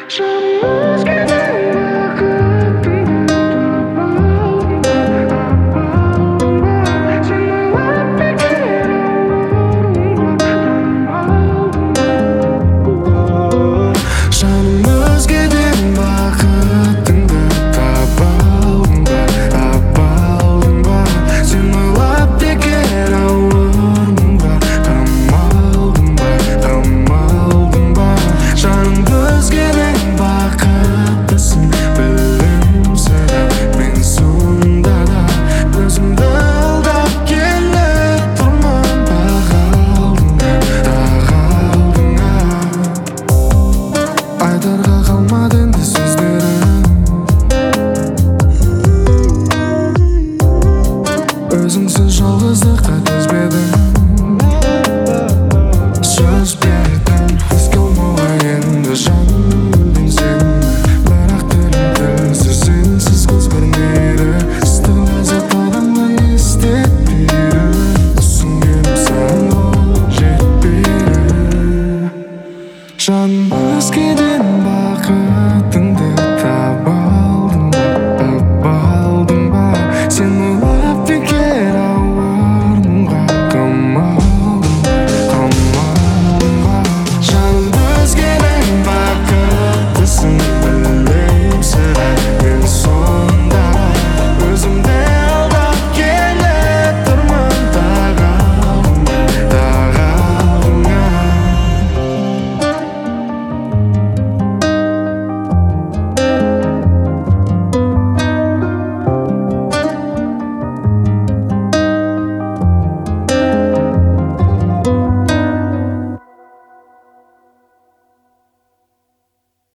Айтарға қалмады енді сөздерім, өзіңсіз жалғыздыққа төзбедім. Сөз бердім, еске алмауға енді жаным өлдің сен. Бірақ тілім тілсіз, сенсіз көз көрмейді. Ыстық ләззат адамға не істетпейді. Түсінгенім саған ол жетпейді. Жаным өзгеден бақытың